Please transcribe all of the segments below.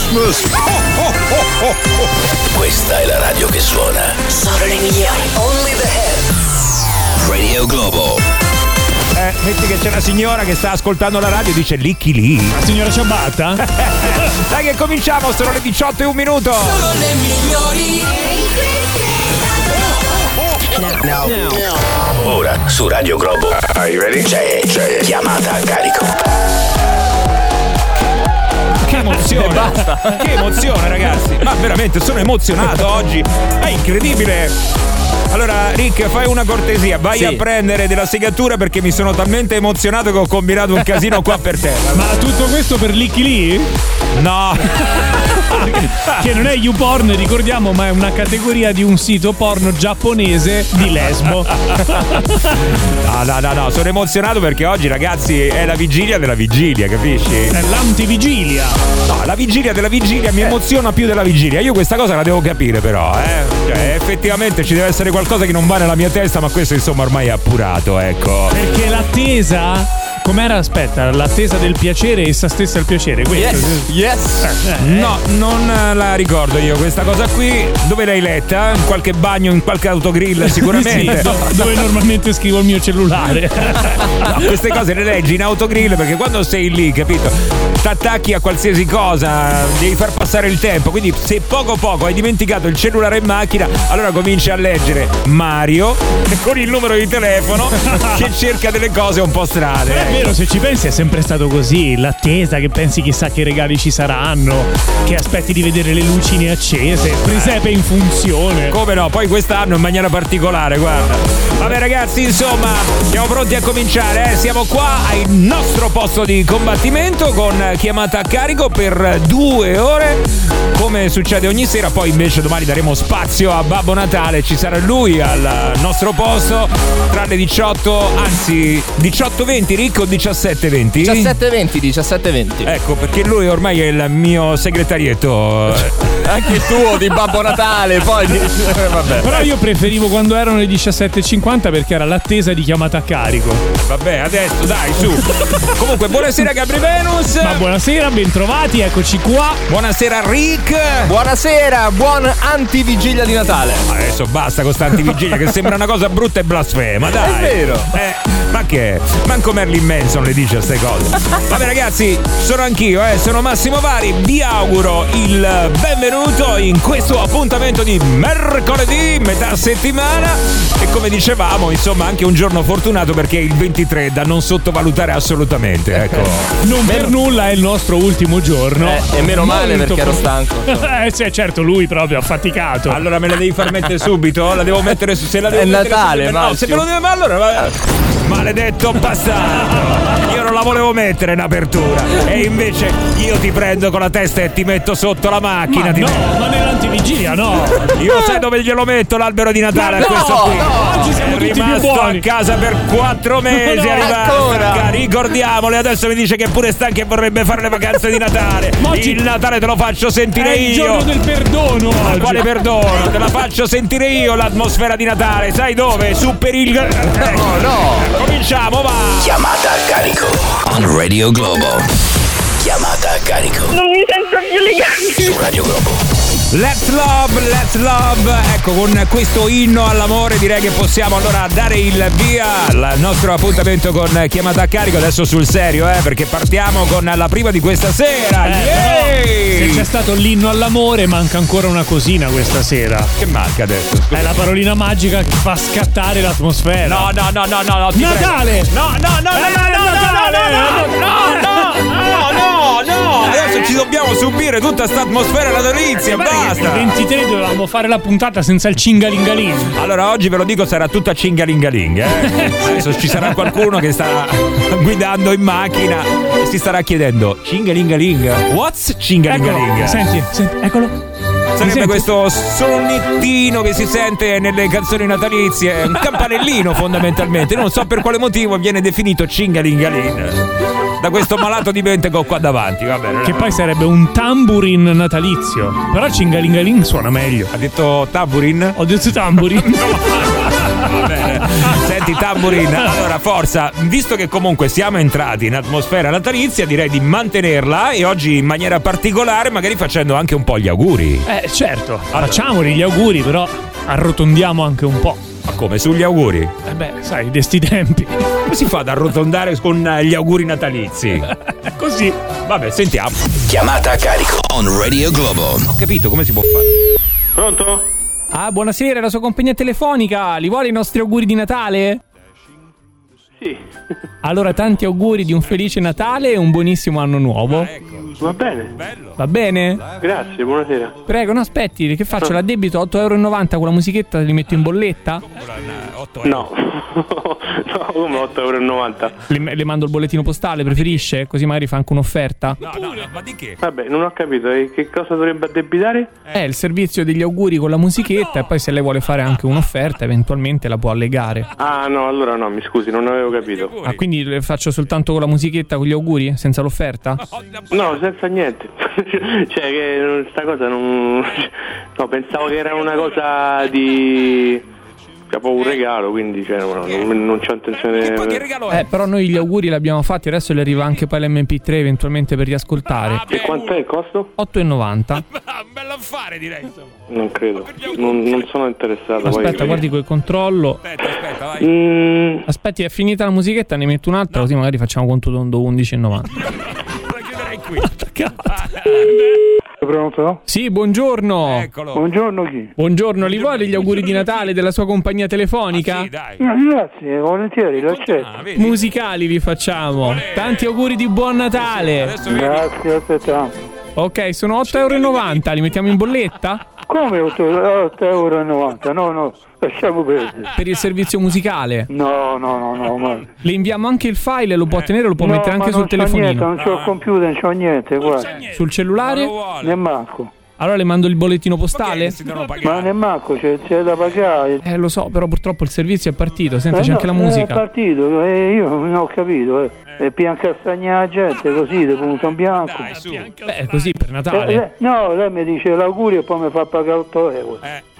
Christmas. Questa è la radio che suona. Solo le migliori. Only the hits. Radio Globo. Metti che c'è una signora che sta ascoltando la radio e dice Licchi lì. La signora Ciabatta? Dai che cominciamo, sono le 18 e un minuto. Solo le migliori. Ora su Radio Globo. Are you ready? C'è chiamata a carico. Che emozione. Basta. Che emozione, ragazzi. Ma veramente sono emozionato oggi. È incredibile. Allora, Rick, fai una cortesia, vai a prendere della segatura perché mi sono talmente emozionato che ho combinato un casino qua per terra. Ma tutto questo per Licchi lì? No. Che non è YouPorn, ricordiamo, ma è una categoria di un sito porno giapponese di Lesbo. No, sono emozionato perché oggi, ragazzi, è la vigilia della vigilia, capisci? È l'antivigilia. No, la vigilia della vigilia mi emoziona più della vigilia. Io questa cosa la devo capire però, Cioè, effettivamente ci deve essere qualcosa che non va nella mia testa, ma questo insomma ormai è appurato, ecco. Perché l'attesa... Com'era? Aspetta, l'attesa del piacere, essa stessa il piacere. Yes. No, non la ricordo io questa cosa qui. Dove l'hai letta? In qualche bagno, in qualche autogrill sicuramente. Sì, dove normalmente scrivo il mio cellulare. No, queste cose le leggi in autogrill perché quando sei lì, capito, t'attacchi a qualsiasi cosa, devi far passare il tempo. Quindi se poco hai dimenticato il cellulare in macchina, allora cominci a leggere Mario con il numero di telefono che cerca delle cose un po' strane. È vero, se ci pensi è sempre stato così. L'attesa, che pensi chissà che regali ci saranno, che aspetti di vedere le lucine accese, presepe in funzione. Come no, poi quest'anno in maniera particolare, guarda. Vabbè ragazzi, insomma, siamo pronti a cominciare, Siamo qua al nostro posto di combattimento con chiamata a carico per 2 ore, come succede ogni sera. Poi invece domani daremo spazio a Babbo Natale, ci sarà lui al nostro posto tra le 18:20, Rick, o 17:20? 17:20. Ecco, perché lui ormai è il mio segretarietto. Anche il tuo di Babbo Natale, poi vabbè. Però io preferivo quando erano le 17:50 perché era l'attesa di chiamata a carico. Vabbè, adesso dai, su. Comunque, buonasera Gabri Venus. Ma buonasera, bentrovati, eccoci qua. Buonasera Rick. Buonasera, buon antivigilia di Natale. Adesso basta con sta antivigilia che sembra una cosa brutta e blasfema, dai. È vero. Ma che? Manco Marilyn Manson le dice queste cose. Vabbè ragazzi, sono anch'io, sono Massimo Vari. Vi auguro il benvenuto in questo appuntamento di mercoledì, metà settimana. E come dicevamo, insomma, anche un giorno fortunato perché il 23 da non sottovalutare assolutamente, ecco. Non per nulla è il nostro ultimo giorno. E meno male perché ero stanco. Sì, certo, lui proprio affaticato. Allora me la devi far mettere subito? La devo mettere su. Se la devo è mettere Natale, subito, no, se me lo deve. Ma allora. Maledetto bastardo! Io non la volevo mettere in apertura. E invece io ti prendo con la testa e ti metto sotto la macchina. Ma nell'antivigilia no! Io sai dove glielo metto l'albero di Natale a questo qui? Oggi siamo tutti più rimasto buoni. a casa per 4 mesi. Ricordiamole, adesso mi dice che è pure stanco e vorrebbe fare le vacanze di Natale. Oggi il Natale te lo faccio sentire è il io. giorno del perdono oggi. Quale perdono? Te la faccio sentire io l'atmosfera di Natale. Sai dove? Su per il. No. Cominciamo, va! Chiamata a carico on Radio Globo. Chiamata a carico. Non mi sento più legale. Su Radio Globo. Let's love. Ecco, con questo inno all'amore direi che possiamo allora dare il via al nostro appuntamento con chiamata a carico. Adesso sul serio, perché partiamo con la prima di questa sera. Se c'è stato l'inno all'amore, manca ancora una cosina questa sera. Che manca adesso? È la parolina magica che fa scattare l'atmosfera. No, ti Natale! prego. No, adesso ci dobbiamo subire tutta sta atmosfera natalizia, basta. Il 23 dovevamo fare la puntata senza il cingalingalin. Allora oggi ve lo dico, sarà tutta cingalingaling, Adesso ci sarà qualcuno che sta guidando in macchina e si starà chiedendo cingalingaling, what's cingalingaling? Senti, eccolo. Sarebbe questo sonettino che si sente nelle canzoni natalizie, un campanellino fondamentalmente. Non so per quale motivo viene definito cingalingaling da questo malato dimentico qua davanti, va bene. Che poi sarebbe un tamburin natalizio. Però cingalingaling suona meglio. Ha detto tamburin? Ho detto tamburin. Va bene. Senti Tamburin, allora forza, visto che comunque siamo entrati in atmosfera natalizia, direi di mantenerla e oggi in maniera particolare magari facendo anche un po' gli auguri. Certo, facciamoli gli auguri, però arrotondiamo anche un po'. Ma come, sugli auguri? Sai, di sti tempi. Come si fa ad arrotondare con gli auguri natalizi? Così. Vabbè, sentiamo. Chiamata a carico on Radio Globo. Ho capito, come si può fare? Pronto? Ah, buonasera, la sua compagnia telefonica. Li vuole i nostri auguri di Natale? Sì. Allora, tanti auguri di un felice Natale e un buonissimo anno nuovo. Va bene. Bello. Va bene? Grazie, buonasera. Prego, no, aspetti, che faccio? L'addebito 8,90 € con la musichetta, li metto in bolletta? No. No, come 8,90 €? Le mando il bollettino postale, preferisce? Così magari fa anche un'offerta. No, ma di che? Vabbè, non ho capito. E che cosa dovrebbe addebitare? Il servizio degli auguri con la musichetta e poi se lei vuole fare anche un'offerta eventualmente la può allegare. Ah, no, allora no, mi scusi, non avevo capito. Ah, quindi le faccio soltanto con la musichetta, con gli auguri, senza l'offerta? No, senza niente. Cioè, che sta cosa non... No, pensavo che era una cosa di... Capo un regalo, quindi cioè, non c'ho intenzione. Che poi che regalo è? Però noi gli auguri li abbiamo fatti, adesso le arriva anche poi l'MP3 eventualmente per riascoltare. E quanto è il costo? 8,90 €. Un bello affare, direi, insomma. Non credo. Non sono interessato. Aspetta, poi... guardi quel controllo. Aspetta, vai. Aspetti, è finita la musichetta, ne metto un'altra, così magari facciamo conto tondo 11,90 €. La chiuderei qui. Pronto? Sì, buongiorno. Eccolo. Buongiorno chi? Buongiorno, li vuole gli auguri di Natale della sua compagnia telefonica? Sì, dai. Grazie, volentieri, lo accetto. Vedi? Musicali vi facciamo. Tanti auguri di buon Natale. Adesso vedi. Grazie, aspettiamo. Ok, sono 8,90 €, li mettiamo in bolletta? Come 8,90 €? No, lasciamo perdere. Per il servizio musicale. No, ma... Le inviamo anche il file, lo può tenere, lo può mettere anche sul Niente, telefonino. non c'ho il computer, non c'ho niente, guarda. Sul cellulare? Non lo vuole. Ne manco. Allora le mando il bollettino postale? Si devono Ma pagare. ne manco, c'è da pagare. Lo so, però purtroppo il servizio è partito. Senta, c'è no, anche la È musica. partito, io non ho capito. E pian castagnare la gente così, di punto in bianco. Dai, su. Beh, così per Natale. No, lei mi dice l'augurio e poi mi fa pagare 8 €.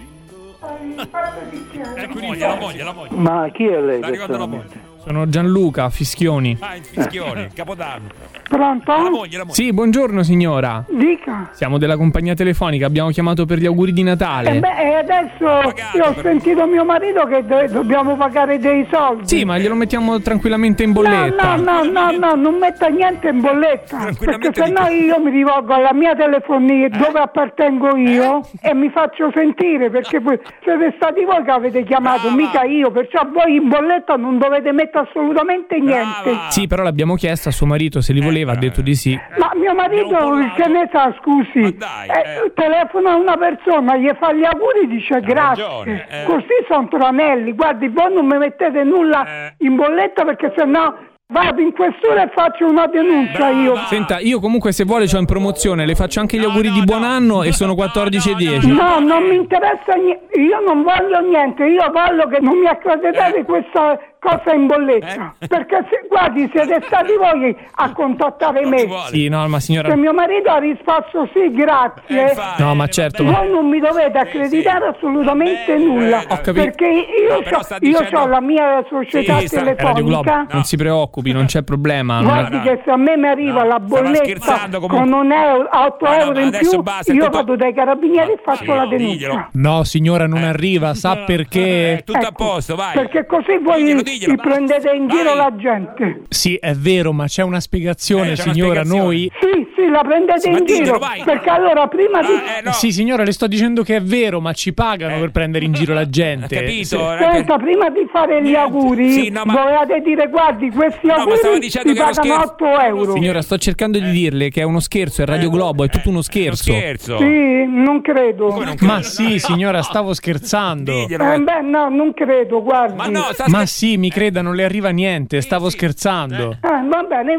La moglie. Ma chi è lei? Sta arrivando la personalmente? Sono Gianluca Fischioni. Il fischione, Capodanno. Pronto? La moglie. Sì, buongiorno signora. Dica. Siamo della compagnia telefonica, abbiamo chiamato per gli auguri di Natale. Adesso io ho sentito mio marito che dobbiamo pagare dei soldi. Sì, ma glielo mettiamo tranquillamente in bolletta. No, non metta niente in bolletta. Perché Tranquillamente sennò io mi rivolgo alla mia telefonia dove appartengo io e mi faccio sentire, perché voi siete stati voi che avete chiamato, mica io, perciò voi in bolletta non dovete mettere assolutamente niente. Sì, però l'abbiamo chiesto a suo marito se li voleva, ha detto di sì. Ma mio marito che ne sa, scusi, Ma dai, telefona a una persona, gli fa gli auguri, dice grazie, ragione, così sono tranelli. Guardi, voi non mi mettete nulla in bolletta, perché sennò vado in questura e faccio una denuncia io. Senta, io comunque se vuole c'ho in promozione, le faccio anche gli auguri di buon anno e sono 14,10. No, non mi interessa niente, io non voglio niente, io voglio che non mi accreditate questa cosa in bolletta, perché guardi, siete stati voi a contattare me. Sì, no, ma signora... Se mio marito ha risposto sì, grazie, No, ma certo, ma... voi non mi dovete accreditare assolutamente nulla, ho capito. perché però sta io dicendo- ho la mia società Sì, sta- Radio Globo, telefonica. non si preoccupi, non c'è problema. Guardi che se a me mi arriva la stava bolletta scherzando comunque. con un euro, 8 No, euro in adesso più, basta, è io tutto- vado dai carabinieri e faccio la denuncia. diglielo. No, signora, non arriva, sa perché? Tutto a Ecco, posto, vai. Perché così voi Diglielo, vi prendete in giro Vai. la gente. Sì, è vero, ma c'è una spiegazione, C'è una signora, spiegazione. noi... Sì, la prendete Ma in diglielo, giro. vai. Perché allora prima di... No. Sì, signora, le sto dicendo che è vero, ma ci pagano per prendere in giro la gente. Capito? Sì. Senta, prima di fare gli auguri, Sì, no, ma- dovete dire, guardi, questi ma stavo auguri dicendo si che era pagano scherzo. 8 euro. Signora, sto cercando di dirle che è uno scherzo, è Radio Globo, è tutto uno scherzo. Scherzo. Sì, non credo. Come non credo? Ma sì, signora, stavo scherzando. Diglielo. Beh, no, non credo, guardi. Ma no, sta Ma sì, mi creda, non le arriva niente, stavo scherzando. Va bene,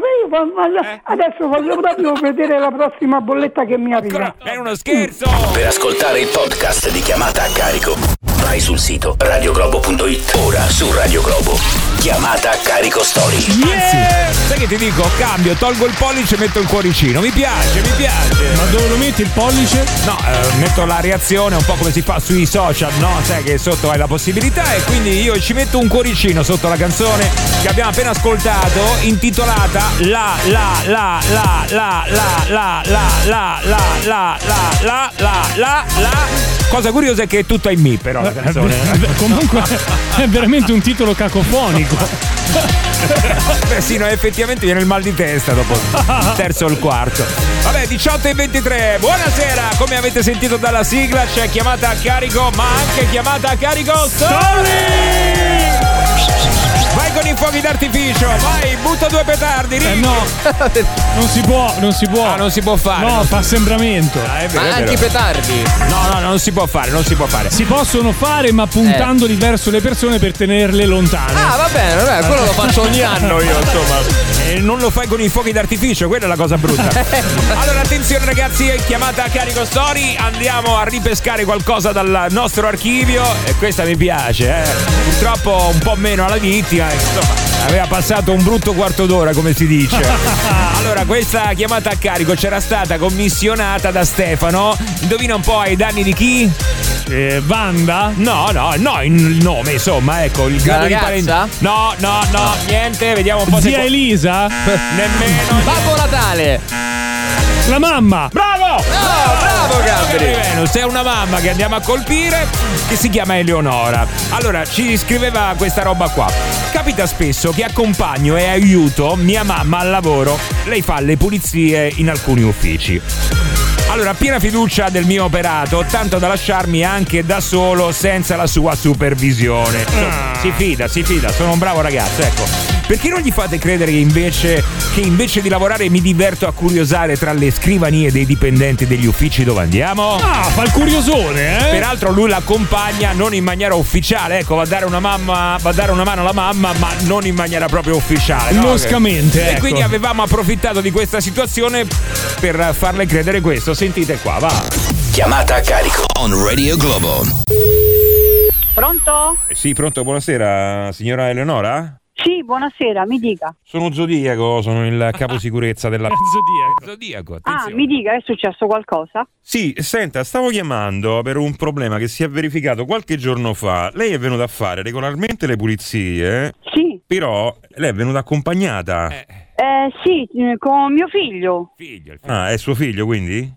adesso voglio proprio vedere la prossima bolletta che mi arriva. È uno scherzo. Per ascoltare il podcast di Chiamata a carico, vai sul sito radioglobo.it. Ora su Radio Globo, Chiamata a carico story. Sai che ti dico? Cambio, tolgo il pollice e metto il cuoricino. Mi piace. Ma dove lo metti il pollice? No, metto la reazione un po' come si fa sui social, no? Sai che sotto hai la possibilità e quindi io ci metto un cuoricino sotto la canzone che abbiamo appena ascoltato, intitolata La cosa curiosa è che è tutta in mi, però la canzone. Comunque è veramente un titolo cacofonico. Beh sì, no, effettivamente viene il mal di testa dopo il terzo o il quarto. Vabbè, 18:23, buonasera. Come avete sentito dalla sigla c'è chiamata a carico, ma anche chiamata a carico Story! Vai con i fuochi d'artificio, vai, butta 2 petardi, no, non si può. Ah, non si può fare. No, fa assembramento. Ma anche i petardi. No, non si può fare. Si possono fare, ma puntandoli verso le persone per tenerle lontane. Ah, va bene, quello lo faccio ogni anno io, insomma. E non lo fai con i fuochi d'artificio, quella è la cosa brutta. Allora, attenzione ragazzi, chiamata a carico Story, andiamo a ripescare qualcosa dal nostro archivio e questa mi piace, Purtroppo un po' meno alla vittima, insomma, aveva passato un brutto quarto d'ora, come si dice. Allora, questa chiamata a carico c'era stata commissionata da Stefano. Indovina un po' ai danni di chi? Wanda? No, il nome, insomma, ecco, il grado di parenza. No, niente, vediamo un po' Zia Elisa? Nemmeno. Babbo Natale! La mamma! Bravo! Bravo Gabri! Venus è una mamma che andiamo a colpire, che si chiama Eleonora. Allora, ci scriveva questa roba qua. Capita spesso che accompagno e aiuto mia mamma al lavoro. Lei fa le pulizie in alcuni uffici. Allora, piena fiducia del mio operato, tanto da lasciarmi anche da solo senza la sua supervisione. Si fida, sono un bravo ragazzo, ecco. Perché non gli fate credere che invece di lavorare mi diverto a curiosare tra le scrivanie dei dipendenti degli uffici dove andiamo? Ah, fa il curiosone, Peraltro lui l'accompagna non in maniera ufficiale, ecco, va a dare una mano alla mamma, ma non in maniera proprio ufficiale. Loscamente, E quindi avevamo approfittato di questa situazione per farle credere questo. Sentite qua, va. Chiamata a carico on Radio Globo. Pronto? Sì, pronto, buonasera, signora Eleonora? Sì, buonasera, mi dica. Sono Zodiaco, sono il capo sicurezza della Zodiaco, attenzione. Mi dica, è successo qualcosa? Sì, senta, stavo chiamando per un problema che si è verificato qualche giorno fa. Lei è venuta a fare regolarmente le pulizie? Sì. Però lei è venuta accompagnata? Sì, con mio figlio. Ah, è suo figlio quindi?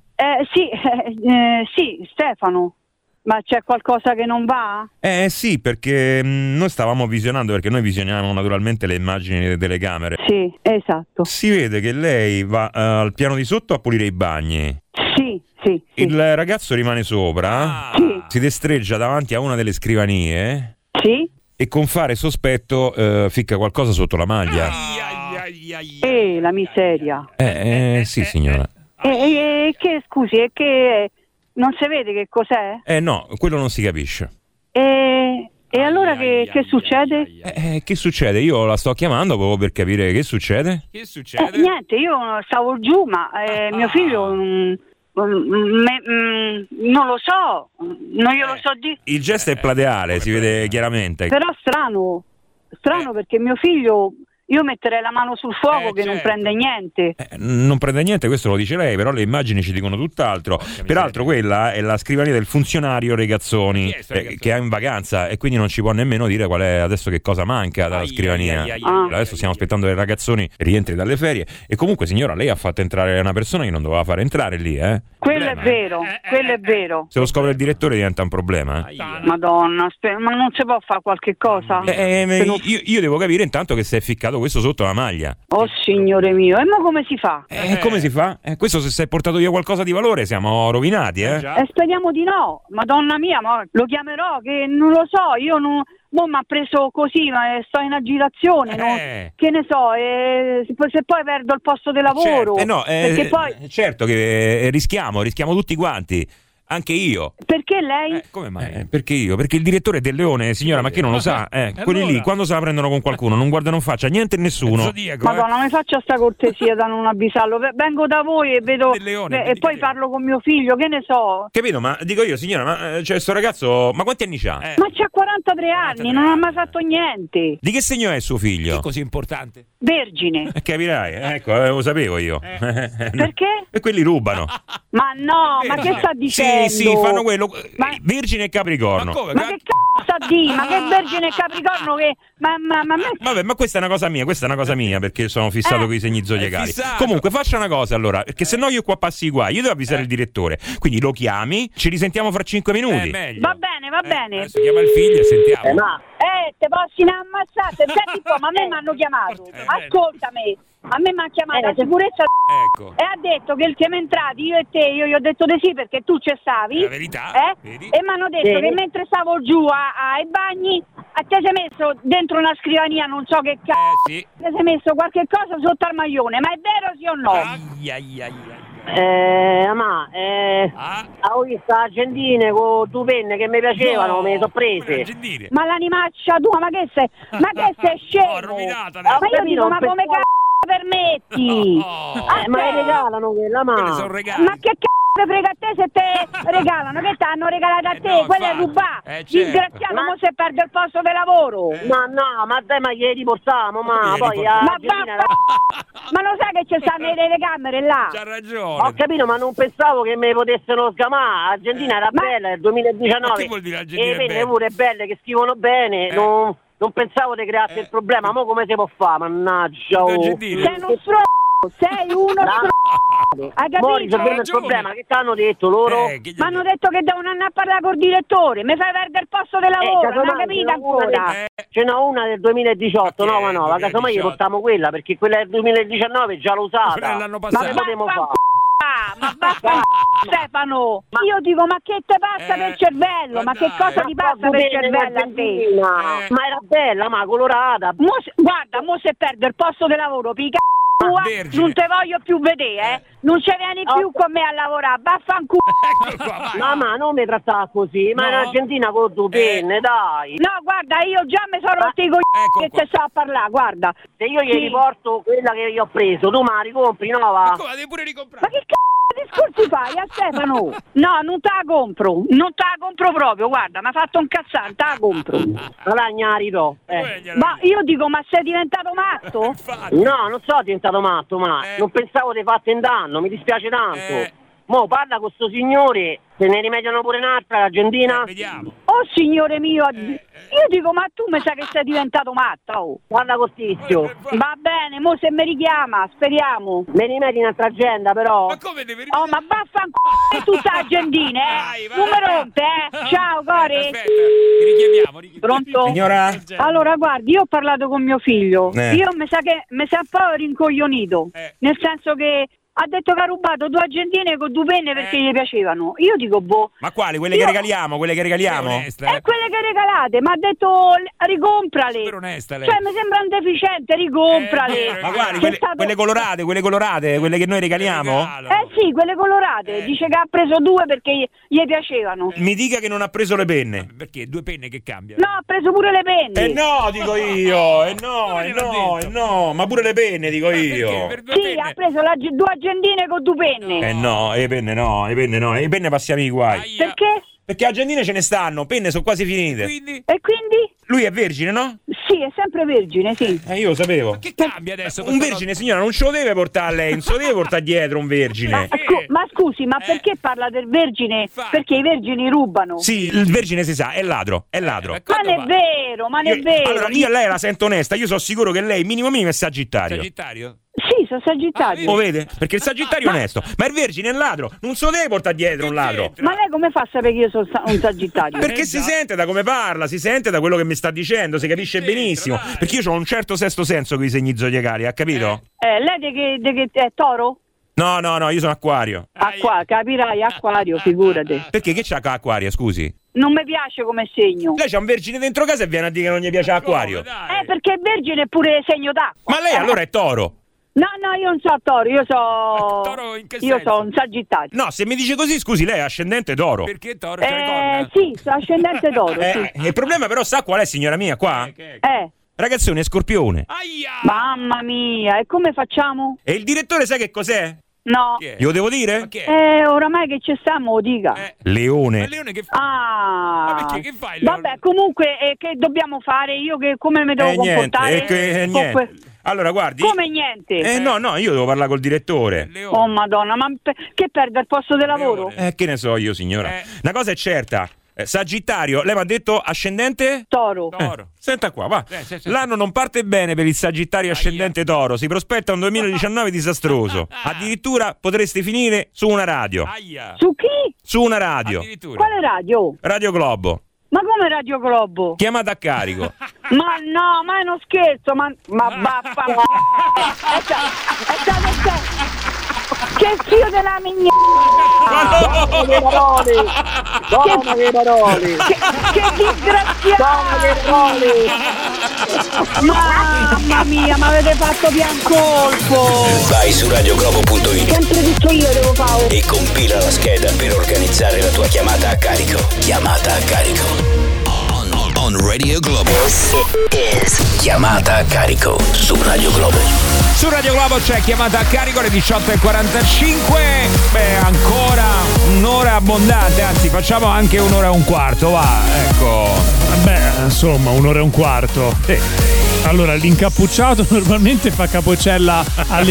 Sì, Stefano. Ma c'è qualcosa che non va? Sì, perché noi stavamo visionando, perché noi visioniamo naturalmente le immagini delle telecamere. Sì, esatto. Si vede che lei va al piano di sotto a pulire i bagni. Sì. Il ragazzo rimane sopra, si destreggia davanti a una delle scrivanie. Sì. E con fare sospetto ficca qualcosa sotto la maglia. La miseria. Sì, signora. Che scusi, è che non si vede che cos'è? No, quello non si capisce. E allora che succede? Che succede? Io la sto chiamando proprio per capire che succede. Niente, io stavo giù, ma mio figlio non lo so, non glielo so dire. Il gesto è plateale, si vede chiaramente. Però strano perché mio figlio... Io metterei la mano sul fuoco che non prende niente. Non prende niente, questo lo dice lei, però le immagini ci dicono tutt'altro. Peraltro quella è la scrivania del funzionario Regazzoni, che è in vacanza e quindi non ci può nemmeno dire qual è adesso che cosa manca dalla scrivania. Adesso stiamo aspettando che Ragazzoni rientri dalle ferie. E comunque signora, lei ha fatto entrare una persona che non doveva fare entrare lì, Quello è vero, quello è vero. Se lo scopre il direttore diventa un problema. Madonna, ma non si può fare qualche cosa? Io devo capire intanto che si è ficcato questo sotto la maglia. Oh signore mio, e mo come si fa? Come si fa? Questo se si è portato via qualcosa di valore siamo rovinati, speriamo di no. Madonna mia, ma lo chiamerò, che non lo so, io non... Boh, mi ha preso così, ma sto in agitazione, che ne so, se poi perdo il posto di lavoro. Certo, perché poi... certo che rischiamo tutti quanti. Anche io. Perché lei? Come mai? Perché io? Perché il direttore è del Leone, signora, ma che non lo sa? Quelli lì, quando se la prendono con qualcuno, non guardano in faccia niente e nessuno. Madonna, mi faccia sta cortesia da non avvisarlo. Vengo da voi e vedo e poi parlo con mio figlio, che ne so. Capito? Ma dico io, signora, ma cioè sto ragazzo, ma quanti anni c'ha? Ma c'ha 43 anni, non ha mai fatto niente. Di che segno è suo figlio? Che così importante? Vergine. Capirai, ecco, lo sapevo io. Perché? E quelli rubano. Ma no, ma che sta dicendo? Sì, fanno quello. Vergine e Capricorno. Ma che c***o sta di? Ma che Vergine e Capricorno che... Vabbè, ma questa è una cosa mia, perché sono fissato con i segni zodiacali. Comunque, faccia una cosa allora, perché sennò io qua passi guai. Io devo avvisare il direttore. Quindi lo chiami, ci risentiamo fra 5 minuti. Va bene, va bene. Adesso chiama il figlio e sentiamo. Te posso ammazzare. Senti qua, ma a me mi hanno chiamato. Ascoltami. A me mi ha chiamato la sicurezza e ha detto che siamo entrati io e te, io gli ho detto di sì perché tu ci stavi, la verità, e mi hanno detto che mentre stavo giù ai bagni a te sei messo dentro una scrivania, non so che cazzo, ti sei messo qualche cosa sotto al maglione, ma è vero sì o no? Ho visto Argentine con due penne che mi piacevano, me le sono prese. Ma l'animaccia tua, ma che sei scemo? Ma io dico, ma come cazzo permetti? Ma le regalano quella, ma che cazzo frega a te se te regalano? Che ti hanno regalato a te? Quella è rubata. Disgraziato, mo se perde il posto di lavoro. Ma no, ma dai, ma glieli riportiamo, ma poi ma lo sai che ci stanno le telecamere là? C'ha ragione. Ho capito, ma non pensavo che mi potessero sgamare. Argentina era bella, è il 2019. Che vuol dire Argentina e le pure belle che scrivono bene, non pensavo di crearti il problema. Ma come si può fare? Mannaggia, sei uno sei uno hai capito? Il problema che ti hanno detto loro? Mi hanno detto che devono andare a parlare col direttore, mi fai perdere il posto di lavoro, non hai capito ancora? Ce n'ho una del 2018, ma casomai gli portiamo quella, perché quella del 2019 già l'ho usata. L'anno passato. Ma potremmo fare? Ma basta Stefano, io dico ma che te passa per il cervello, ma che cosa ti passa per il cervello a te? Ma era bella, ma colorata. Guarda, mo se perde il posto di lavoro, pica tua, non te voglio più vedere, non ci vieni più con me a lavorare, vaffanculo. Mamma, non mi trattava così, ma in Argentina con due penne, dai. No, guarda, io già mi sono rotto i coglioni che te sto a parlare, guarda. Se io gli riporto quella che io ho preso, tu me la ricompri, no? Va? Ma devi pure ricomprare. Ma che discorsi fai a Stefano? No, non te la compro, proprio, guarda, mi ha fatto un cazzare, te la compro. Allora gnarito. Ma io dico, ma sei diventato matto? No, non sono diventato matto, ma non pensavo di fatto in danno, mi dispiace tanto. Mo parla con sto signore, se ne rimediano pure un'altra, l'Argentina. Vediamo. Oh signore mio, io dico, ma tu mi sa che sei diventato matta, oh. Guarda col tizio. Va bene, mo se mi richiama, speriamo. Mi rimedi in altra agenda però. Ma come deve Oh, ma vaffanculo tutta Argentina, Non mi rompe, Ciao, Core. Aspetta, richiamiamo. Pronto? Signora? Allora, guardi, io ho parlato con mio figlio. Io mi sa che mi sa un po' rincoglionito. Nel senso che ha detto che ha rubato due argentine con due penne perché gli piacevano. Io dico, boh. Ma quali? Quelle che regaliamo? Quelle che regaliamo? Quelle che regalate, ma ha detto ricomprale. Super onesta lei. Cioè, mi sembra un deficiente, ricomprale. Ma guardi, quelle colorate, quelle che noi regaliamo? Sì, quelle colorate. Dice che ha preso due perché gli piacevano. Mi dica che non ha preso le penne. Perché? Due penne che cambiano? No, ha preso pure le penne. No, dico io. No. Ma pure le penne, dico io. Sì, ha preso due argentine con due penne. No, le penne no. Le penne passiamo i guai. Perché? Perché argentine ce ne stanno, penne sono quasi finite. E quindi? Lui è vergine, no? Sì, è sempre vergine, sì. Io lo sapevo. Ma che cambia adesso? Un vergine, signora, non ce lo deve portare a lei, non se lo deve portare dietro un vergine. Ma scusi, ma perché parla del vergine? Perché i vergini rubano. Sì, il vergine si sa, è ladro. Ma non è vero, ma non è vero. Allora, io a lei la sento onesta, io sono sicuro che lei minimo è Sagittario. Sagittario? Sì, sono Sagittario. Lo vede? Perché il Sagittario è onesto, ma il vergine è ladro, non se lo deve portare dietro un ladro. Ma lei come fa a sapere che io sono un Sagittario? Perché si sente da come parla, si sente da quello che mi sta dicendo, si capisce benissimo. Perché io ho un certo sesto senso con i segni zodiacali, ha capito? Lei di che è toro? No, io sono Acquario. Capirai, Acquario, figurati. Perché che c'ha Acquario, scusi? Non mi piace come segno. Lei c'ha un vergine dentro casa e viene a dire che non gli piace Acquario. Perché il vergine è pure segno d'acqua. Ma lei allora è toro. No, io non so Toro, io so Toro in che io senso? so un Sagittario. No, se mi dice così, scusi, lei è ascendente Toro. Perché Toro c'ha le corna? Sì, sono ascendente Toro, sì. Il problema però sa qual è, signora mia, qua? Ragazzone, è Scorpione. Mamma mia, e come facciamo? E il direttore sai che cos'è? No. Glielo devo dire? Ma che è? Oramai che ci stiamo, lo dica. Leone. Ma Leone che fa? Ah. Ma perché, che fai, Leone? Vabbè, comunque, che dobbiamo fare? Io che come mi devo comportare? Niente. Allora, guardi. Come niente? No, io devo parlare col direttore. Oh madonna, ma che perde il posto di lavoro? Che ne so io, signora. Una cosa è certa. Sagittario, lei mi ha detto ascendente? Toro. Senta qua, va. L'anno non parte bene per il Sagittario ascendente Toro. Si prospetta un 2019 disastroso. Addirittura potreste finire su una radio. Su chi? Su una radio. Quale radio? Radio Globo. Ma come Radio Globo? Chiamata a carico. Ma no, ma è uno scherzo, ma baffa. Che figlio della migna! Che parole! Che parole! Che disgraziato! Che parole! Mamma mia, mi avete fatto biancolpo! Vai su radioglobo.it. Sempre tutto io devo fare. E compila la scheda per organizzare la tua chiamata a carico. Chiamata a carico. On Radio Globo. Chiamata a carico su Radio Globo. Su Radio Globo c'è chiamata a carico alle 18:45. Beh, ancora un'ora abbondante, anzi facciamo anche un'ora e un quarto, va, ecco. Vabbè, insomma, un'ora e un quarto. Allora, l'incappucciato normalmente fa capocella alle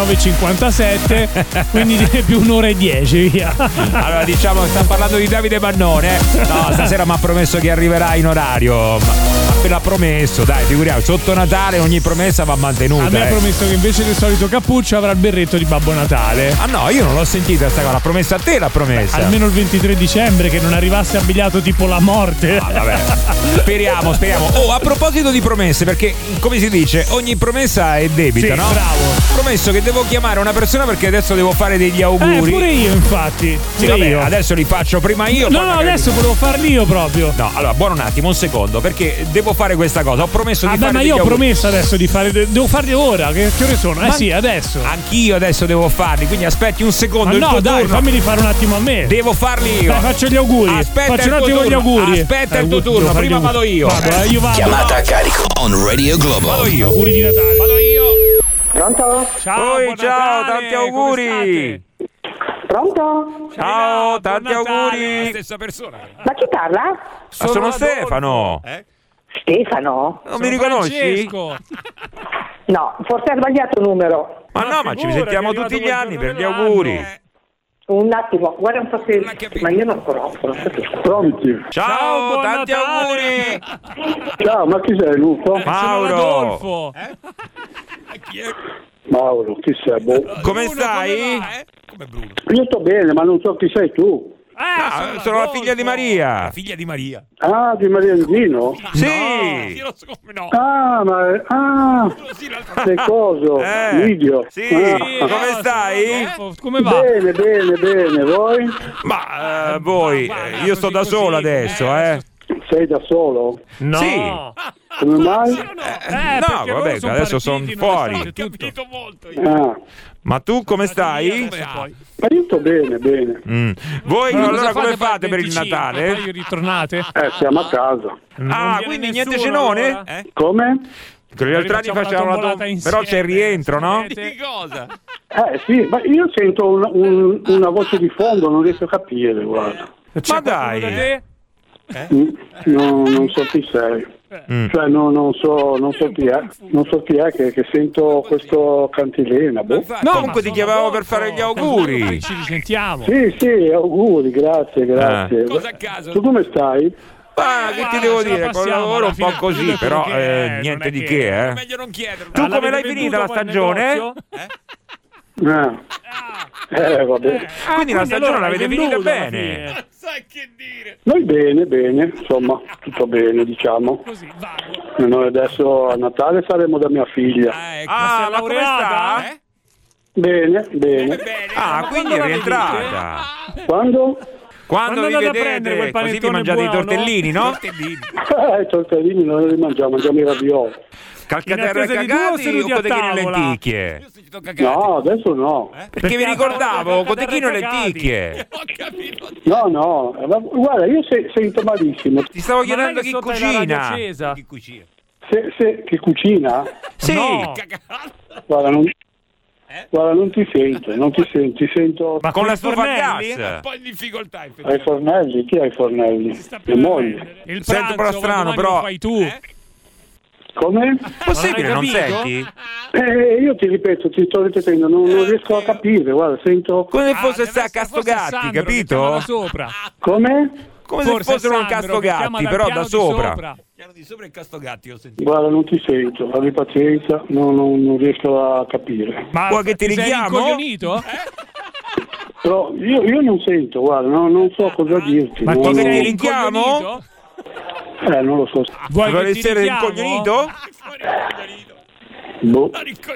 19:57, quindi direi più un'ora e 10, via. Allora, diciamo, sta parlando di Davide Bannone. No, stasera mi ha promesso che arriverà in orario. Appena promesso, dai, figuriamo, sotto Natale ogni promessa va mantenuta. A me ha promesso che invece del solito cappuccio avrà il berretto di Babbo Natale. Ah no, io non l'ho sentita sta cosa, l'ha promessa a te, l'ha promessa. Almeno il 23 dicembre, che non arrivasse abbigliato tipo la morte. Ah, vabbè. Speriamo. Oh, a proposito di promesse, perché come si dice, ogni promessa è debita, sì, no? Bravo. Promesso che devo chiamare una persona perché adesso devo fare degli auguri. Pure io, infatti. Sì, vabbè, adesso li faccio prima io. No, adesso volevo farli io proprio. No, allora, buono un attimo, un secondo, perché devo fare questa cosa. Ho promesso di fare ma degli io ho auguri. promesso adesso di fare. Devo farli ora. Che ore sono? Sì, adesso. Anch'io adesso devo farli, quindi aspetti un secondo. Ma no, dai, turno. fammeli fare un attimo a me. Devo farli io. Dai, faccio gli auguri. Aspetta faccio un attimo gli auguri. Aspetta il tuo turno, prima vado io. Io vado. Chiamata a carico on Radio Globo. Vado io. Auguri di Natale. Vado io. Pronto? Ciao, buon ciao, Natale, tanti auguri. Pronto? Ciao, tanti buon Natale. auguri. La stessa persona. Ma chi parla? Sono Stefano. Stefano? Non mi riconosci? Francesco. No, forse ha sbagliato numero. Ma no, ma ci sentiamo tutti gli anni per gli auguri. Un attimo, guarda un po' se... Ma io non conosco, non capisco. Pronti? Ciao, buon tanti Natale. auguri. Ciao, ma chi sei, Lupo? Mauro. Adolfo. Mauro, chi sei? Boh. Come stai? Come Bruno. Io sto bene, ma non so chi sei tu. Sono la figlia di Maria. La figlia di Maria. Ah, di Maria Andino? Sì. Io non so come no. Ah, sei coso? Video? Sì. Ah. Come stai? Come va? Bene, voi? Ma voi, io sto da solo adesso, Sei da solo? No. Sì. Come mai? No, vabbè, adesso sono fuori. Capito molto. Ah. Ma tu come stai? Ma io sto bene. Voi Ma allora cosa come fate per il 25? Natale? Poi ritornate? Siamo a casa. Ah, quindi niente cenone? Allora? Come? Con gli altri anni facciamo la però c'è il rientro, no? Di cosa? Sì, ma io sento una voce di fondo, non riesco a capire, guarda. Ma dai. Non so chi sei. Cioè non so chi è che sento questo cantilena. Boh. No, comunque ti chiamavo per fare gli auguri. Ci risentiamo. Sì, auguri, grazie. Cosa a caso? Tu come stai? Ma che ti devo dire? Con il lavoro un po' così, però niente di che, Meglio non chiederlo. Tu come l'hai finita la stagione? Vabbè. Quindi la stagione l'avete finita bene. Sai che dire? Noi bene, insomma, tutto bene, diciamo. Così, vado. Noi adesso a Natale saremo da mia figlia. Ah, ma come sta? Bene. Quindi è rientrata. Quando? Quando vi andate a prendere quel vedete, così vi panettone mangiate i buono? tortellini, no? I tortellini non li mangiamo i ravioli. Calcaterra cagati o cotechino e lenticchie? No, adesso no. Perché mi ricordavo cotechino e lenticchie. No, guarda, io sento malissimo. Ti stavo chiedendo chi cucina. Che cucina? Sì. No. Guarda, non ti sento. Ma con la stufa a gas? Un po' in difficoltà. Ai fornelli? Chi ha i fornelli? Mia moglie. Il Sento pranzo, però strano, domani però. lo fai tu. Come? Possibile, non capito? senti? Io ti ripeto, ti sto ripetendo, non riesco a capire, guarda, sento. Come se fosse deve sta essere forse Castogatti, Sandro che capito? chiama da sopra. Come? Come Forse se fossero un Sandro che chiama Castogatti, dal però piano da di sopra. Piano di sopra e Castogatti, ho sentito. Guarda, non ti sento, abbi pazienza, non riesco a capire. Ma Vuoi che ti sei richiamo? rincoglionito? Però io non sento, guarda, non so cosa dirti. Ma non, ti sei ti non- richiamo? rincoglionito? non lo so. Vuoi Vuoi che ti essere richiamo? rincoglionito? Boh.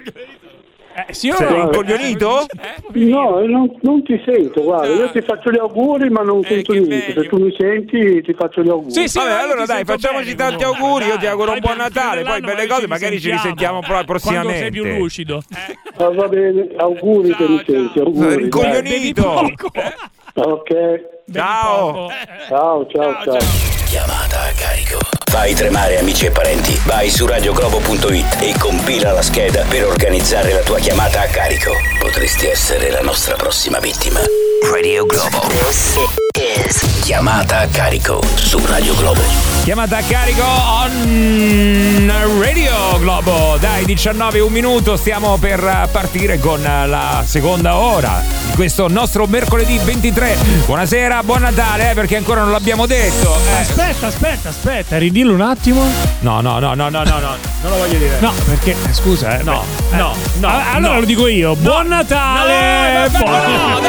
Sì, o Sei no? rincoglionito? No, non ti sento, guarda, io ti faccio gli auguri ma non sento che niente. meglio. Se tu mi senti ti faccio gli auguri. Sì, Vabbè, io allora ti dai, sento facciamoci bene, tanti comunque. auguri, io ti Dai, auguro un dai, buon per il fine Natale, poi dell'anno belle cose, magari ci risentiamo Quando prossimamente. sei più lucido. Va bene, auguri che mi senti, auguri. dai. Rincoglionito. Ok, Ciao. ciao. Chiamata a carico. Fai tremare amici e parenti. Vai su radioglobo.it e compila la scheda per organizzare la tua chiamata a carico. Potresti essere la nostra prossima vittima. Radio Globo. Chiamata a carico su Radio Globo. Chiamata a carico on Radio Globo. Dai, 19 un minuto, stiamo per partire con la seconda ora di questo nostro mercoledì 23. Buonasera, buon Natale, perché ancora non l'abbiamo detto. Aspetta, ridillo un attimo. No, non lo voglio dire. No, perché scusa, No. allora lo dico io. Buon Natale! No,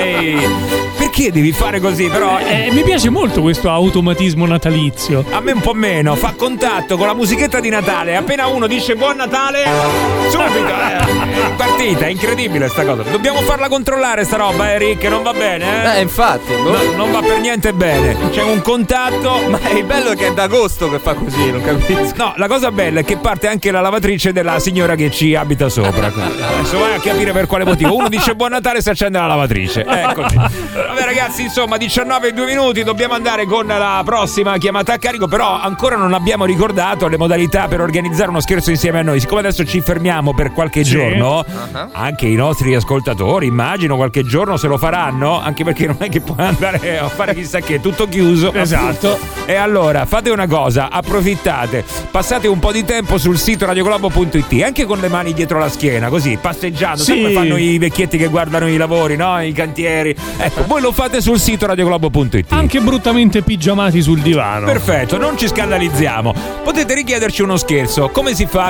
dai! Perché devi fare così, però? Mi piace molto questo automatismo natalizio. A me un po' meno, fa contatto con la musichetta di Natale. Appena uno dice buon Natale, subito partita, è incredibile sta cosa. Dobbiamo farla controllare sta roba, Rick, non va bene? Infatti. Non va per niente bene. C'è un contatto. Ma è bello che è d'agosto che fa così, non capisco. No, la cosa bella è che parte anche la lavatrice della signora che ci abita sopra. Adesso vai a capire per quale motivo. Uno dice buon Natale e si accende la lavatrice. Eccoci. Vabbè ragazzi, insomma, 19 e 2 minuti, dobbiamo andare con la prossima chiamata a carico, però ancora non abbiamo ricordato le modalità per organizzare uno scherzo insieme a noi. Siccome adesso ci fermiamo per qualche giorno, anche i nostri ascoltatori, immagino qualche giorno se lo faranno, anche perché non è che puoi andare a fare chissà che, è tutto chiuso. Esatto. E allora fate una cosa, approfittate, passate un po' di tempo sul sito radioglobo.it, anche con le mani dietro la schiena, così passeggiando, sai come fanno i vecchietti che guardano i lavori, no? I cantieri. Ecco, voi lo fate sul sito radioglobo.it. Anche bruttamente pigiamati sul divano. Perfetto, non ci scandalizziamo. Potete richiederci uno scherzo. Come si fa?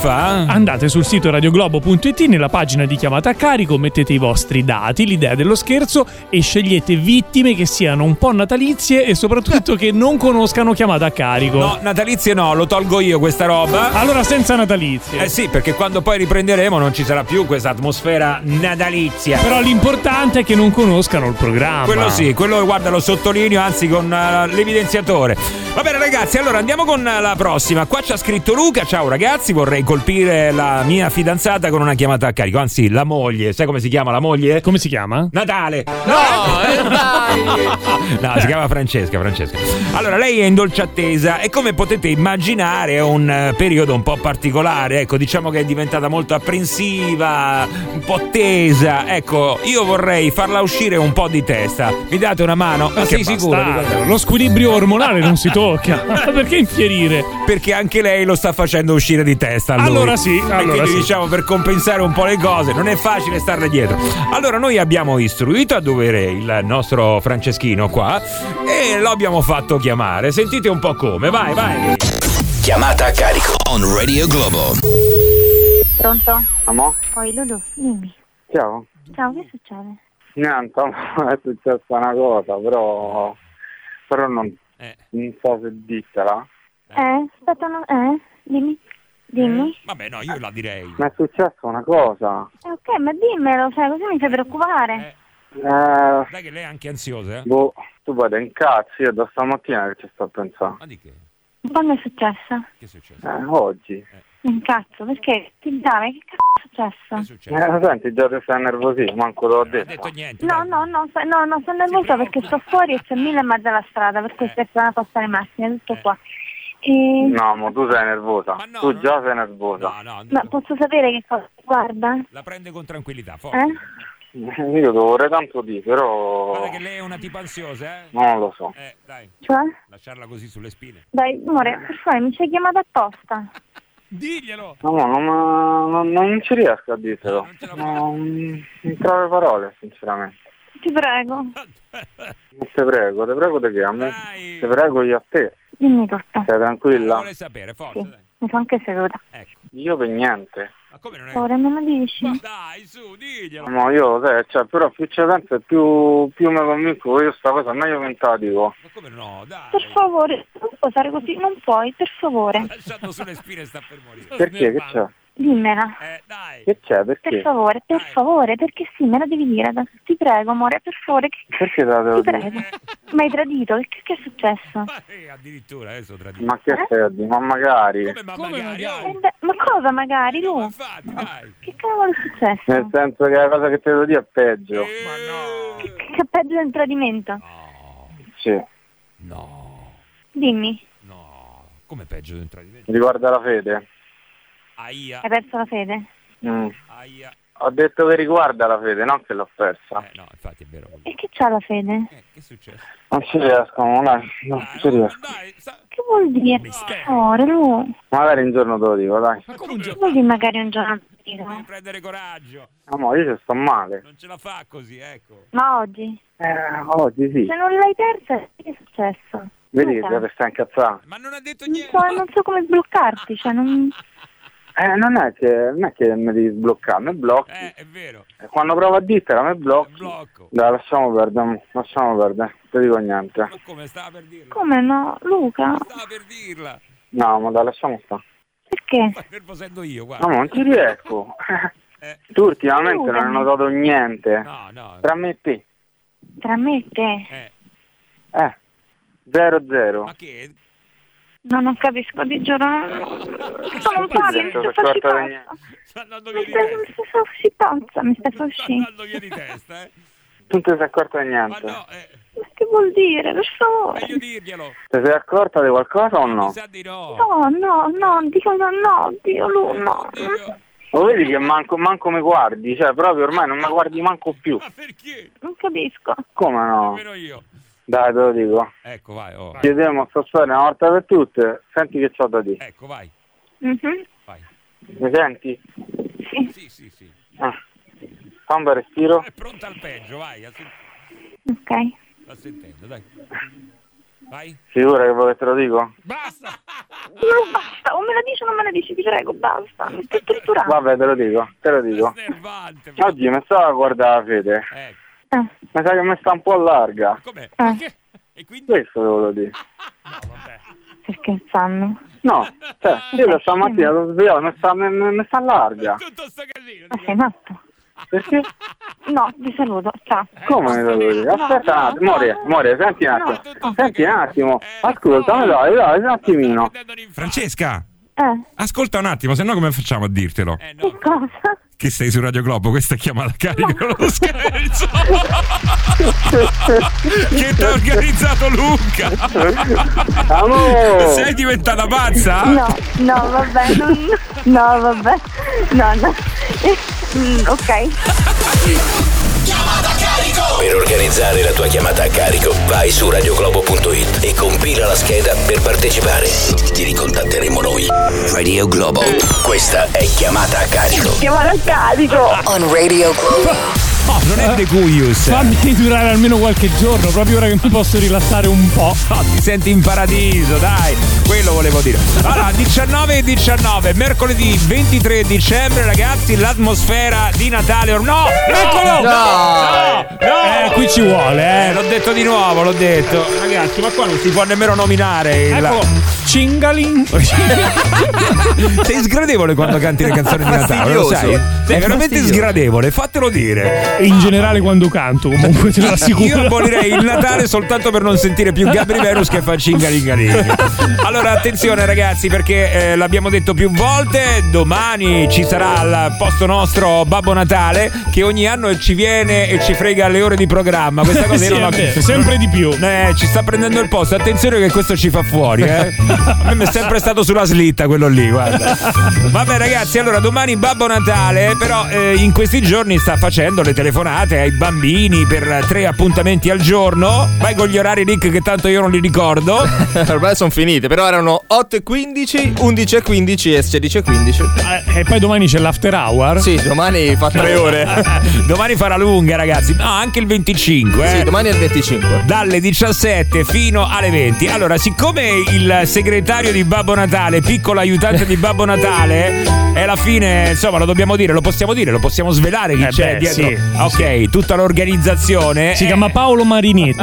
Andate sul sito radioglobo.it, nella pagina di chiamata a carico, mettete i vostri dati, l'idea dello scherzo e scegliete vittime che siano un po' natalizie e soprattutto che non conoscano chiamata a carico. No, natalizie no, lo tolgo io questa roba. Allora senza natalizie. Eh sì, perché quando poi riprenderemo non ci sarà più questa atmosfera natalizia. Però l'importante è che non conoscano il programma. Quello sì, quello guarda lo sottolineo, anzi con l'evidenziatore. Va bene ragazzi, allora andiamo con la prossima. Qua ci ha scritto Luca: ciao ragazzi, vorrei colpire la mia fidanzata con una chiamata a carico, anzi la moglie. Sai come si chiama la moglie? Come si chiama? Natale. Dai! No, si chiama Francesca. Allora, lei è in dolce attesa e come potete immaginare è un periodo un po' particolare, ecco, diciamo che è diventata molto apprensiva, un po' tesa. Ecco, io vorrei farla uscire un po' di testa. Mi date una mano? Ma sei sicuro? Lo squilibrio ormonale non si tocca. Perché infierire? Perché anche lei lo sta facendo uscire di testa a lui. Allora sì, e quindi diciamo, per compensare un po' le cose, non è facile starle dietro. Allora noi abbiamo istruito a dovere il nostro Franceschino qua e lo abbiamo fatto chiamare. Sentite un po' come, vai. Chiamata a carico on Radio Globo. Pronto? Amo? Poi Lulu, dimmi. Ciao. Ciao, che succede? Niente, è successa una cosa, però non so se dirtela. Aspetta, dimmi. Vabbè, no, io la direi. Ma è successa una cosa. Ok, ma dimmelo, cioè, così mi fai preoccupare. Dai che lei è anche ansiosa, Tu vai da incazzi, io da stamattina che ci sto pensando. Ma di che? Quando è successa? Che è successo? Oggi. Incazzo, perché? Ti dai, che cazzo è successo? Senti, già ti stai nervosissimo, manco l'ho detto. No, sto nervosa perché sto fuori e c'è 1000 in mezzo alla strada, per cui stai provando a passare le macchine, tutto qua. No, ma tu sei nervosa. Tu già sei nervosa. Ma posso sapere che cosa guarda? La prende con tranquillità, forse. Io dovrei tanto dire, però... Guarda che lei è una tipa ansiosa, eh? Non lo so. Dai. Cioè? Lasciarla così sulle spine. Dai, amore, per favore, mi ci hai chiamato apposta. Diglielo! No, non ci riesco a dirtelo. Non trovo parole, sinceramente. Ti prego. Te prego di che? A me? Te prego io a te. Dimmi tutto. Sei tranquilla? Vuole sapere, forza. Sì, mi sono anche seduta. Ecco. Io per niente. Ma come non è? Ora me lo dici? Ma dai, su, diglielo. No, io cioè, però più ci penso e più mi convinco io sta cosa, meglio che non te la dico. Ma come no? Dai. Per favore, non puoi fare così, non puoi, per favore. Lasciando sulle spine sta per morire. Perché? Che c'è? Dimmela. Dai. Che c'è? Perché? Per favore, perché sì, me la devi dire adesso. Ti prego, amore, per favore. Perché te la devo Ti dire? prego. Mi hai tradito, che è successo? Addirittura adesso tradito. Ma che stai a dire? Ma magari. Come magari? Ma cosa magari, Lu? Che cavolo è successo? Nel senso che la cosa che te devo dire è peggio. Che è peggio del tradimento? Sì. No. Dimmi. Come peggio del tradimento? Riguarda la fede. Aia. Hai perso la fede? Aia. Ho detto che riguarda la fede, non che l'ho persa. No, infatti è vero. E che c'ha la fede? Che è successo? Non ci riesco, non ci riesco. Che vuol dire? Amore, Lu. Magari un giorno te lo dico, dai. Che vuol dire magari un giorno? Devi prendere coraggio. No, io ci sto male. Non ce la fa così, ecco. Ma oggi? Oggi sì. Se non l'hai persa, che è successo? Vedi Luca. che stai incazzando. Ma non ha detto niente. Non so come sbloccarti, cioè non... Non è che mi devi sbloccare, mi blocchi. È vero. E quando provo a dirtela mi blocchi. Blocco. Dai, lasciamo perdere, non ti dico niente. Ma come stava per dirla? Come no, Luca? Stava per dirla. No, ma dai, lasciamo stare. Perché? Sto nervosendo io, guarda. No, non ci riesco. Tu ultimamente non hai notato niente. No. Tra me e te. Tra me e te? 0-0. Ma che? No, non capisco, ti giuro. Sono un po' mi stai facendo pazza. Mi stai facendo andando via di testa, eh. Tu non ti sei accorta di niente. Ma no, Ma che vuol dire? Per favore. meglio dirglielo. Ti sei accorta di qualcosa o no? Mi sa di no. No, dico no, Dio, Lu, no. Lo vedi che manco mi guardi? Cioè, proprio ormai non mi guardi manco più. Ma perché? Non capisco. Come no? Nemmeno io. Dai, te lo dico. Ecco, vai. Chiediamo sta storia una volta per tutte. Senti che c'ho da dire. Ecco, vai. Vai. Mi senti? Sì. Fa un bel respiro. È pronta al peggio, vai. Ok. Sta sentendo, dai. Vai. Sicura che vuoi che te lo dico? Basta. No, basta. O me la dici o non me la dici, ti prego, basta. Mi stai torturando. Vabbè, te lo dico. Oggi mi stavo a guardare la fede. Mi sa che mi sta un po' larga. Com'è? E quindi? Questo devo dire. No, vabbè. Stai scherzando? No, cioè, io da stamattina lo svegliavo, mi sta larga. Ma sei matto? Perché? No, vi saluto, ciao. Come mi devo dire? Aspetta un attimo, More, senti un attimo. Senti un attimo. Ascoltami, dai, un attimino. Francesca, ascolta un attimo, se no come facciamo a dirtelo? Che cosa? Che sei su Radio Globo, questa è chiamata a carico, lo scherzo. Che t'ha organizzato Luca. Amore. Sei diventata pazza? No, vabbè, no. Ok. Chiamata a carico! Per organizzare la tua chiamata a carico, vai su radioglobo.it e compila la scheda per partecipare. Ti ricontatteremo noi. Radio Globo. Questa è chiamata a carico. Chiamata a carico! On Radio Globo. No, non è De Cuius. Fammi durare almeno qualche giorno, proprio ora che mi posso rilassare un po'. No, ti senti in paradiso, dai. Quello volevo dire. Allora, 19:19, mercoledì 23 dicembre, ragazzi, l'atmosfera di Natale. No! Eccolo! No! Qui ci vuole, L'ho detto di nuovo, Ragazzi, ma qua non si può nemmeno nominare Ecco, Cingalin. Sei sgradevole quando canti le canzoni di Natale, lo sai? Sei veramente sgradevole, fatelo dire. E in generale quando canto, comunque te lo assicuro. Io abolirei il Natale soltanto per non sentire più Gabri Venus che fa cingalingaling. Allora attenzione ragazzi, perché l'abbiamo detto più volte, domani ci sarà al posto nostro Babbo Natale, che ogni anno ci viene e ci frega le ore di programma. Questa cosa sì, sempre di più. Ci sta prendendo il posto. Attenzione che questo ci fa fuori, A me mi è sempre stato sulla slitta quello lì, guarda. Vabbè ragazzi, allora domani Babbo Natale, però in questi giorni sta facendo le telefonate ai bambini per 3 appuntamenti al giorno. Vai con gli orari, Rick, che tanto io non li ricordo. Ormai sono finite, però erano 8:15, 11:15 e 16:15. E poi domani c'è l'after hour. Sì, domani fa 3 ore. Domani farà lunga ragazzi. No, anche il 25. Sì, domani è il 25. Dalle 17 fino alle 20. Allora, siccome il segretario di Babbo Natale, piccolo aiutante di Babbo Natale, è alla fine, insomma, lo dobbiamo dire, lo possiamo svelare chi c'è dietro. Sì, ok, tutta l'organizzazione si chiama Paolo Marinetti.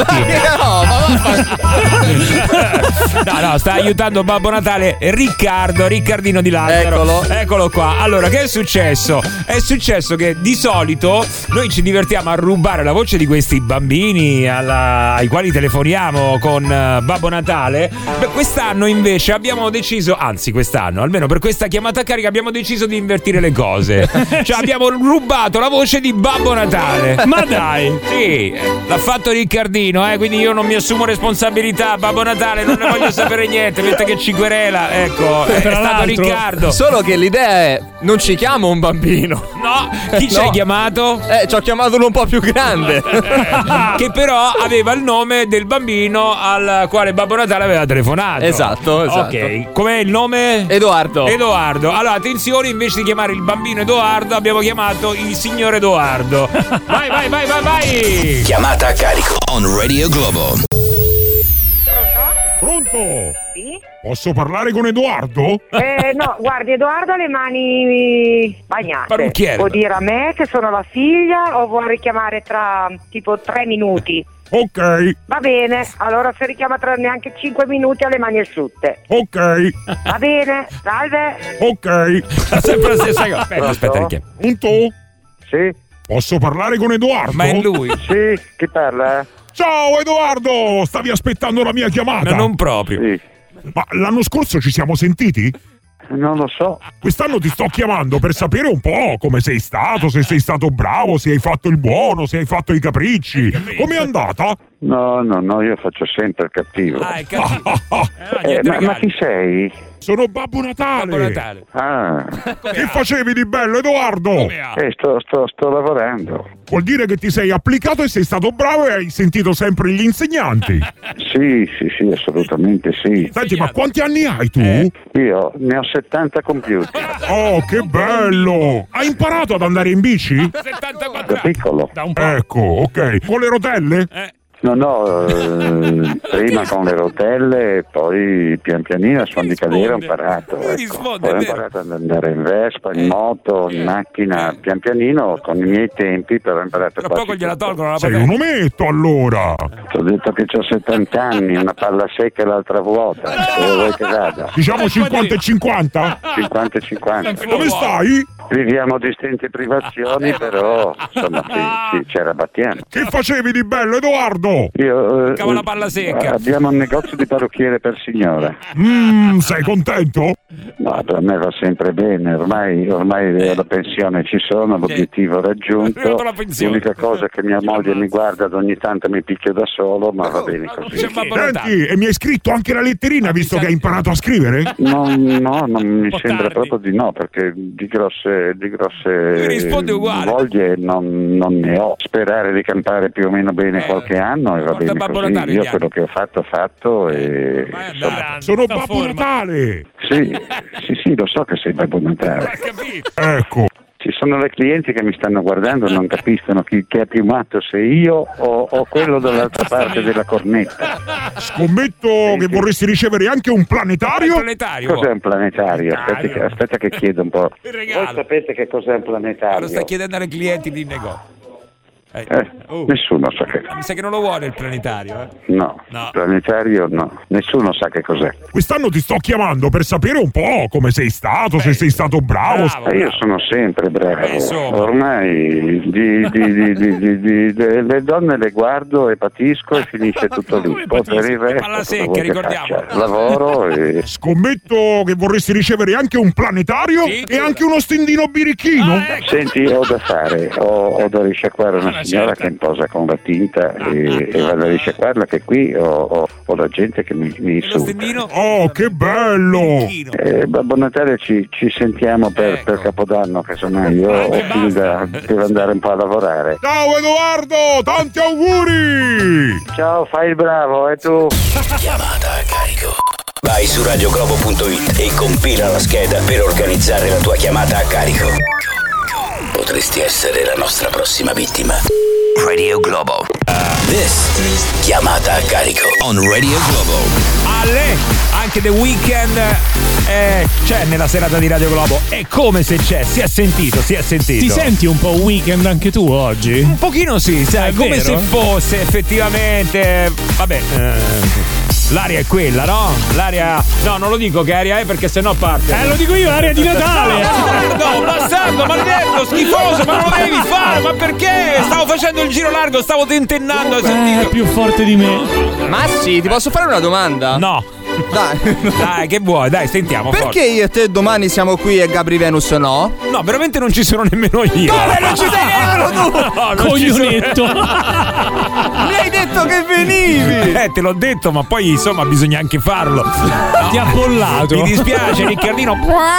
No, sta aiutando Babbo Natale Riccardino di Lazzaro. Eccolo qua. Allora, che è successo? È successo che di solito noi ci divertiamo a rubare la voce di questi bambini ai quali telefoniamo con Babbo Natale. Beh, quest'anno invece abbiamo deciso, anzi quest'anno, almeno per questa chiamata a carica, abbiamo deciso di invertire le cose. Cioè abbiamo rubato la voce di Babbo Natale. Ma dai! Sì, l'ha fatto Riccardino, quindi io non mi assumo responsabilità. Babbo Natale non ne voglio sapere niente, mentre che ci querela. Ecco, è stato Riccardo. Solo che l'idea è, non ci chiamo un bambino. No, chi ci hai chiamato? Ci ho chiamato uno un po' più grande. Che però aveva il nome del bambino al quale Babbo Natale aveva telefonato. Esatto. Ok, com'è il nome? Edoardo. Allora, attenzione, invece di chiamare il bambino Edoardo, abbiamo chiamato il signor Edoardo. Vai. Chiamata a carico on Radio Globo. Pronto? Sì? Posso parlare con Edoardo? No, guardi, Edoardo ha le mani bagnate. Parrucchiere. Può dire a me che sono la figlia o vuoi richiamare tra tipo 3 minuti? Ok. Va bene, allora se richiama tra neanche 5 minuti ha le mani asciutte. Ok. Va bene, salve. Ok. Sempre la stessa cosa. Aspetta, richiamo. Pronto? Sì? Posso parlare con Edoardo? Ma è lui. Sì, chi parla? Ciao Edoardo, stavi aspettando la mia chiamata? Ma non proprio. Sì. Ma l'anno scorso ci siamo sentiti? Non lo so. Quest'anno ti sto chiamando per sapere un po' come sei stato, se sei stato bravo, se hai fatto il buono, se hai fatto i capricci. Com'è andata? No, io faccio sempre il cattivo. È cattivo. Ma chi sei? Sono Babbo Natale. Ah. Che facevi di bello, Edoardo? Sto lavorando. Vuol dire che ti sei applicato e sei stato bravo e hai sentito sempre gli insegnanti. Sì, assolutamente sì. Senti, ma quanti anni hai tu? Io ne ho 70 compiuti. Oh, che bello! Hai imparato ad andare in bici? 74 Da piccolo. Ecco, ok. Con le rotelle? No, prima con le rotelle e poi pian pianino a suon di cadere ho imparato. Poi ho imparato ad andare in Vespa, in moto, in macchina, pian pianino con i miei tempi, però ho imparato. Tra poco gliela tolgono la Sei un ometto allora! Ti ho detto che ho 70 anni, una palla secca e l'altra vuota. Dove vuoi che vada? Diciamo 50 e 50? 50 e 50. E dove stai? Viviamo distinte privazioni, però insomma ci arrabattiamo. Che facevi di bello, Edoardo? Io Cava la palla secca. Abbiamo un negozio di parrucchiere per signora. Sei contento? No, per me va sempre bene, ormai la pensione ci sono, l'obiettivo raggiunto. L'unica cosa che mia moglie mi guarda ad ogni tanto mi picchio da solo, ma va bene così. Senti, e mi hai scritto anche la letterina visto che hai imparato a scrivere? No, non mi sembra proprio di no, perché di grosse voglie non ne ho. Sperare di campare più o meno bene qualche anno e va bene così. Io quello che ho fatto e sono Babbo Natale. Sì, lo so che sei Babbo Natale. Ecco. Ci sono le clienti che mi stanno guardando e non capiscono chi è più matto, se io o quello dall'altra parte della cornetta. Scommetto che vorresti ricevere anche un planetario? Cos'è un planetario? Aspetta che chiedo un po'. Voi sapete che cos'è un planetario? Lo stai chiedendo ai clienti di negozio. Nessuno sa che Mi sa che non lo vuole il planetario, No, planetario no. Nessuno sa che cos'è. Quest'anno ti sto chiamando per sapere un po' come sei stato, se sei stato bravo. Io sono sempre bravo. Ormai le donne le guardo e patisco e finisce tutto lì. Poi per il resto alla secca, ricordiamo. Lavoro e... Scommetto che vorresti ricevere anche un planetario e anche uno stendino birichino. Senti, ho da fare, ho da risciacquare una signora che imposa con la tinta e vado a risciacquarla, che qui ho la gente che mi insulta. Oh, che bello! Babbo Natale, ci sentiamo per Capodanno, che insomma io ho finita, devo andare un po' a lavorare. Ciao Edoardo, tanti auguri! Ciao, fai il bravo, e tu? Chiamata a carico. Vai su radioglobo.it e compila la scheda per organizzare la tua chiamata a carico. Potresti essere la nostra prossima vittima. Radio Globo. This is Chiamata a carico on Radio Globo. Anche The Weeknd c'è nella serata di Radio Globo. È come se c'è, si è sentito. Ti senti un po' Weeknd anche tu oggi? Un pochino sì, sai, come se fosse effettivamente. Vabbè, l'aria è quella, no? L'aria. No, non lo dico che aria è perché sennò parte. Lo dico io, aria di Natale! Bastardo, maledetto, schifoso, ma non lo devi fare, ma perché? Stavo facendo il giro largo, stavo tentennando. È più forte di me. Massi, ti posso fare una domanda? No. Dai, che vuoi? Dai, sentiamo. Perché io e te domani siamo qui e Gabri Venus no? No, veramente non ci sono nemmeno io. Come non ci sei nemmeno tu? Coglionetto. Mi hai detto che venivi. Te l'ho detto, ma poi insomma bisogna anche farlo. Ti ha bollato. Mi dispiace, Riccardino.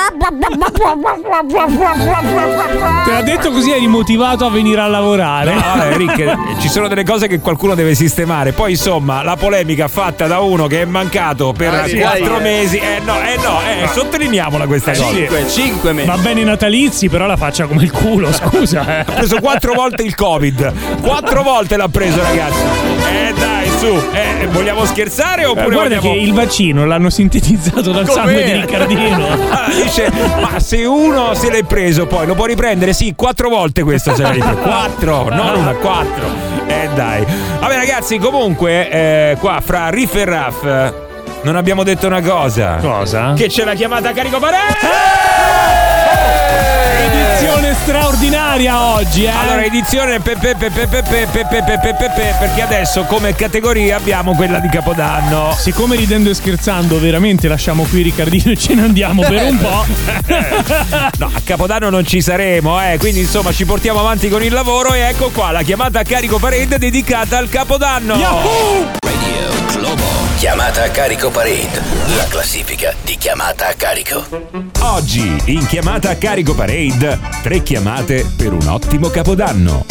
Te l'ha detto così eri motivato a venire a lavorare. No, vabbè, Rick, ci sono delle cose che qualcuno deve sistemare. Poi insomma la polemica fatta da uno che è mancato per 4 mesi. Sottolineiamola questa cosa. 5 mesi. Va bene i natalizi, però la faccia come il culo, scusa. Ha preso 4 volte il Covid. 4 volte l'ha preso, ragazzi. Dai, su. Vogliamo scherzare oppure guarda vogliamo... che il vaccino l'hanno sintetizzato dal sangue di Riccardino. Dice, ma se uno se l'è preso poi lo può riprendere? Sì, 4 volte questo se l'è ripreso. 4, non una, 4. Dai. Vabbè ragazzi, comunque qua fra Riff e Raff non abbiamo detto una cosa. Cosa? Che c'è la chiamata a carico parere. Edizione straordinaria oggi, Allora, edizione perché adesso come categoria abbiamo quella di Capodanno. Siccome ridendo e scherzando veramente lasciamo qui Riccardino e ce ne andiamo per un po'. No, a Capodanno non ci saremo, quindi insomma ci portiamo avanti con il lavoro e ecco qua la chiamata a carico parade dedicata al Capodanno. Radio Globo. Chiamata a carico parade, la classifica di chiamata a carico. Oggi in chiamata a carico parade 3 chiamate per un ottimo Capodanno.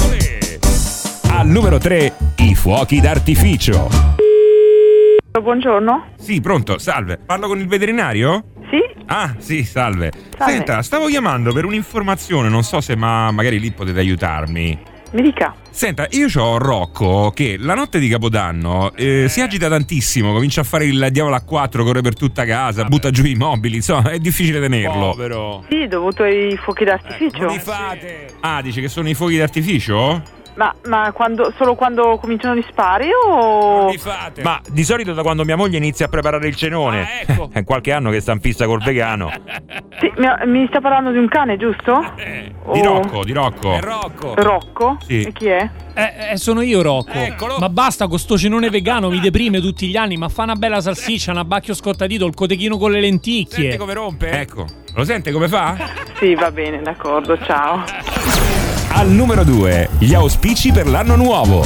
Al numero 3 i fuochi d'artificio. Buongiorno. Sì, pronto, salve. Parlo con il veterinario? Sì. Ah, sì, salve. Salve. Senta, stavo chiamando per un'informazione, non so se magari lì potete aiutarmi. Mi dica. Senta, io c'ho Rocco che la notte di Capodanno si agita tantissimo, comincia a fare il diavolo a 4, corre per tutta casa, butta giù i mobili, insomma, è difficile tenerlo. Povero. Sì, dovuto ai fuochi d'artificio. Non li fate. Ah, dice che sono i fuochi d'artificio? Ma solo quando cominciano gli spari o... Non li fate. Ma di solito da quando mia moglie inizia a preparare il cenone. Ecco. È qualche anno che sta in fissa col vegano. Sì, mi sta parlando di un cane, giusto? Di Rocco. È Rocco. Rocco? Sì. E chi è? Sono io Rocco. Eccolo. Ma basta con sto cenone vegano, mi deprime tutti gli anni. Ma fa una bella salsiccia, un abbacchio scottadito, il cotechino con le lenticchie. Senti come rompe? Ecco, lo sente come fa? Sì, va bene, d'accordo, ciao. Al numero 2 gli auspici per l'anno nuovo.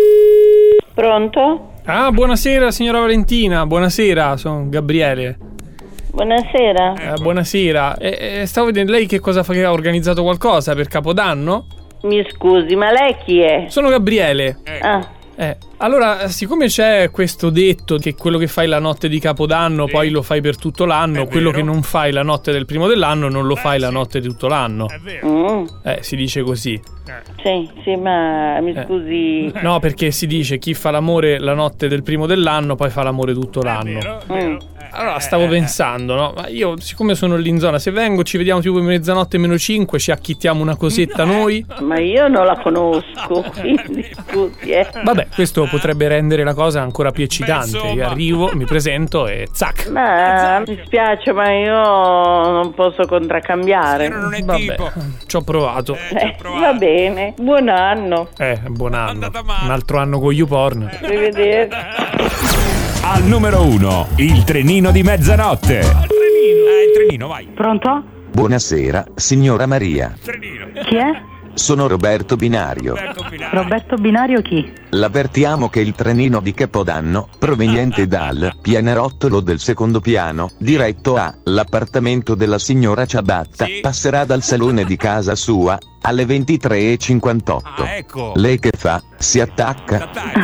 Pronto? Ah, buonasera signora Valentina, buonasera, sono Gabriele. Buonasera. Buonasera. Stavo vedendo lei che cosa fa, che ha organizzato qualcosa per Capodanno? Mi scusi, ma lei chi è? Sono Gabriele. Ah. Allora, siccome c'è questo detto che quello che fai la notte di Capodanno poi lo fai per tutto l'anno, quello che non fai la notte del primo dell'anno non lo fai la notte di tutto l'anno. Si dice così. Sì, ma mi scusi. No, perché si dice chi fa l'amore la notte del primo dell'anno poi fa l'amore tutto l'anno. Allora stavo pensando, no? Ma io, siccome sono lì in zona, se vengo ci vediamo tipo mezzanotte meno 5, ci acchittiamo una cosetta noi. Ma io non la conosco, quindi scusi, Vabbè, questo potrebbe rendere la cosa ancora più eccitante. Io arrivo, mi presento e zac. Ma mi spiace, ma io non posso contraccambiare. Vabbè, ci ho provato. Va bene, buon anno. Buon anno. Un altro anno con YouPorn. Arrivederci. Al numero 1, il trenino di mezzanotte. Il trenino, vai. Pronto? Buonasera, signora Maria. Chi è? Sono Roberto Binario. Roberto Binario chi? L'avvertiamo che il trenino di Capodanno, proveniente dal pianerottolo del secondo piano, diretto all'appartamento della signora Ciabatta, passerà dal salone di casa sua alle 23:58. Ecco. Lei che fa? Si attacca?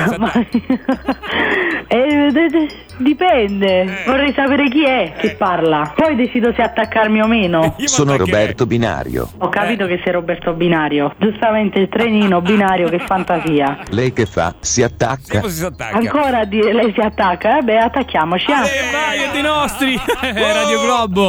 Dipende, vorrei sapere chi è che parla, poi decido se attaccarmi o meno. Sono Roberto Binario. Ho capito che sei Roberto Binario, giustamente il trenino binario, che fantasia. Lei che fa? Si attacca? Ancora a dire lei si attacca? Vabbè, attacchiamoci. Vai, è dei nostri. Radio Globo.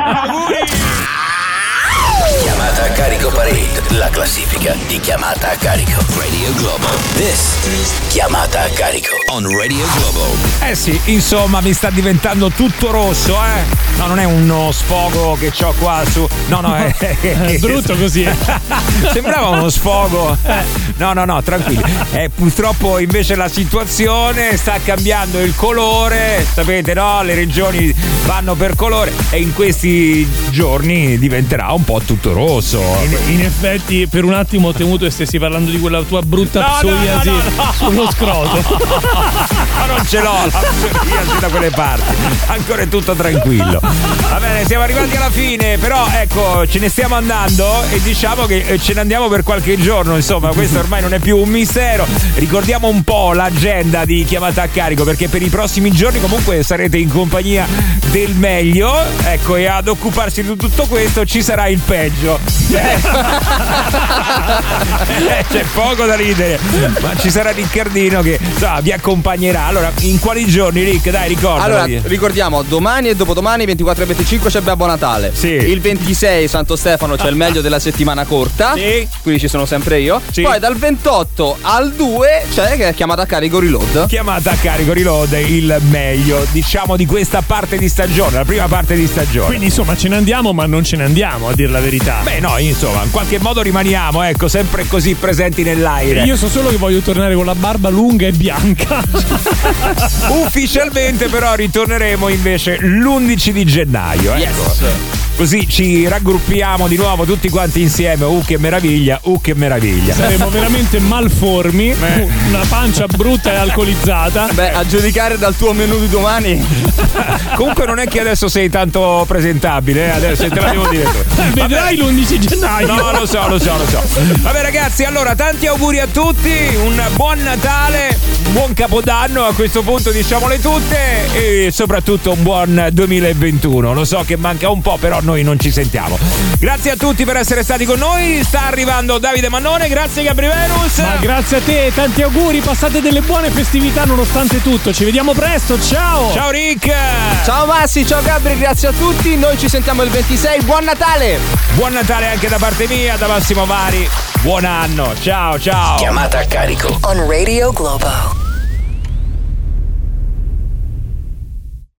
Chiamata a carico Parade, la classifica di chiamata a carico. Radio Globo. This is Chiamata a carico on Radio Globo. Sì, insomma, mi sta diventando tutto rosso, No, non è uno sfogo che c'ho qua su. No, è brutto così. Sembrava uno sfogo. No, tranquilli. Purtroppo invece la situazione sta cambiando il colore. Sapete, no? Le regioni vanno per colore e in questi giorni diventerà un po' tutto rosso. In effetti, per un attimo ho temuto che stessi parlando di quella tua brutta psoriasi sullo scroto. Ma non ce l'ho la psoriasi da quelle parti. Ancora è tutto tranquillo. Va bene, siamo arrivati alla fine, però ecco, ce ne stiamo andando e diciamo che ce ne andiamo per qualche giorno, insomma, questo ormai non è più un mistero. Ricordiamo un po' l'agenda di chiamata a carico, perché per i prossimi giorni comunque sarete in compagnia del meglio, ecco, e ad occuparsi di tutto questo ci sarà il peggio. C'è poco da ridere, ma ci sarà Riccardino che vi accompagnerà. Allora, in quali giorni, Rick? Dai, ricorda. Allora, ricordiamo, domani e dopodomani 24 e 25 c'è Babbo Natale. Sì. Il 26 Santo Stefano c'è il meglio della settimana corta. Sì. Quindi ci sono sempre io. Sì. Poi dal 28 al 2 c'è chiamata a carico Reload. Chiamata a carico Reload, il meglio, diciamo, di questa parte di stagione, la prima parte di stagione. Quindi insomma ce ne andiamo, ma non ce ne andiamo, a dir la verità. Beh, no, insomma, in qualche modo rimaniamo, ecco, sempre così presenti nell'aire. Io so solo che voglio tornare con la barba lunga e bianca. Ufficialmente però ritorneremo invece l'11 di gennaio, ecco. Yes. Così ci raggruppiamo di nuovo tutti quanti insieme. Che meraviglia, che meraviglia. Saremo veramente malformi, una pancia brutta e alcolizzata. Beh, a giudicare dal tuo menù di domani. Comunque non è che adesso sei tanto presentabile, adesso te la devo dire. Vedrai l'11 gennaio. No, lo so. Vabbè ragazzi, allora tanti auguri a tutti, un buon Natale, un buon Capodanno, a questo punto diciamole tutte, e soprattutto un buon 2021. Lo so che manca un po', però noi non ci sentiamo. Grazie a tutti per essere stati con noi. Sta arrivando Davide Mannone, grazie Gabri Venus. Ma grazie a te, tanti auguri, passate delle buone festività nonostante tutto. Ci vediamo presto, ciao. Ciao Rick. Ciao Massi, ciao Gabri, grazie a tutti. Noi ci sentiamo il 26, buon Natale. Buon Natale anche da parte mia, da Massimo Vari. Buon anno, ciao. Chiamata a carico on Radio Globo.